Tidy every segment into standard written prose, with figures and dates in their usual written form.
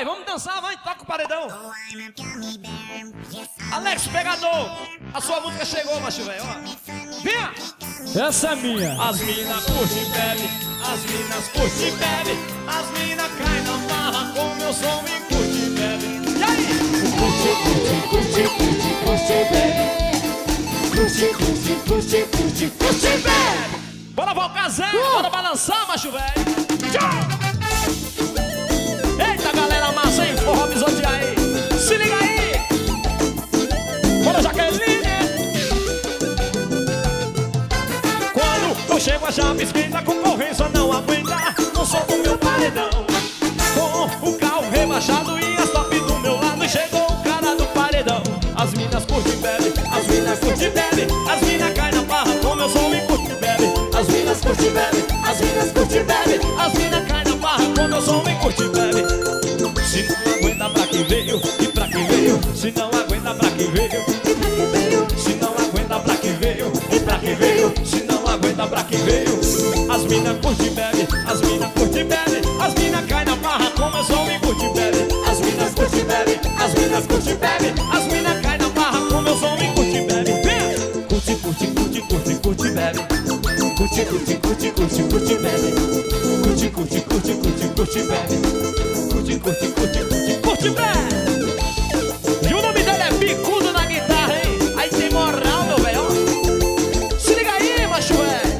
vai, vamos dançar, vai, toca o paredão. Alex Pegador, a sua música chegou, macho velho, ó. Venha! Essa é minha. As minas curte e bebe, as minas curte e bebe, as minas caem na barra com meu som e curte e bebe. E aí? Curte, bebe. Curte, bebe. Bora Valcazé, bora balançar, macho velho. Eita galera massa, hein? Forró bisotear aí. Se liga aí. Bora Jaqueline. Quando eu chego a chave esquenta, a concorrência não aguenta. Não sou do meu paredão. Com o carro rebaixado e as top do meu lado, chegou o cara do paredão. As minas curte e bebe, as minas curte e bebe, as minas caem na barra com meu som e curte e bebe. As minas curte e bebe, as minas curte e bebe, as minas caem na barra com meu som e curte e bebe. Se não aguenta pra quem veio, e pra quem veio. Se não aguenta pra quem veio, e pra quem veio. Se não aguenta pra quem veio, e pra quem veio. Se não aguenta pra quem veio. As minas curte e bebe, as minas curte e bebe, as minas caem na barra com meu som e curte e bebe. As minas curte e bebe, as minas curte e bebe, as minas caem na barra com meu som e curte e bebe. Curte, curte, curte, curte, curte e bebe. Curte, curte, curte, curte, curte e bebe. Curte, curte, curte, curte, curte e bebe. Curte, curte, curte, curte, curte e bebe. E o nome dele é Bicudo na guitarra, hein? Aí tem moral, meu velho. Se liga aí, macho velho.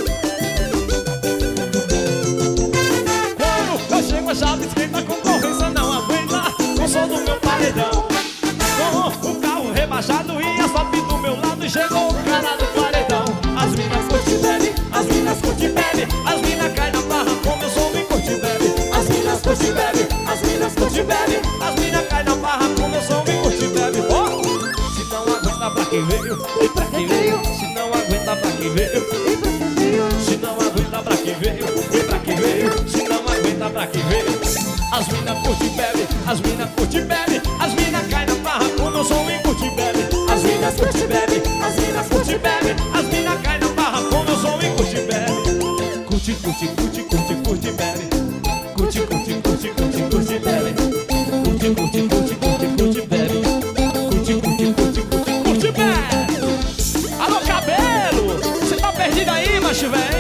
Quando eu chego a chave esquenta, a concorrência não aguenta. O som do meu paredão. Com o carro rebaixado e a top do meu lado, chegou o cara do paredão. As minas curte e bebe, as minas curte e bebe, as minas caem na barra com meu som e curte e bebe. As minas curte e bebe, as minas curte e bebe, as minas caem na barra com meu som e curte e bebe. Oh! Se não aguenta pra quem veio, e pra quem veio. Se não aguenta pra quem veio, e pra quem veio. Se não aguenta pra quem veio, e pra quem veio. Se não aguenta pra quem veio. As minas curte e bebe, as minas curte e bebe, as minas caem na barra com meu som e curte e bebe. As minas curte e bebe, as minas curte e bebe, as minas caem na barra com meu som e curte e bebe. Curte, curte, curte, curte, curte e bebe. Curte, curte, curte, curte, curte e bebe. Curte, curte, curte, curte, curte e bebe. Curte, curte, curte, curte, curte e bebe. Alô, cabelo! Você tá perdido aí, macho velho?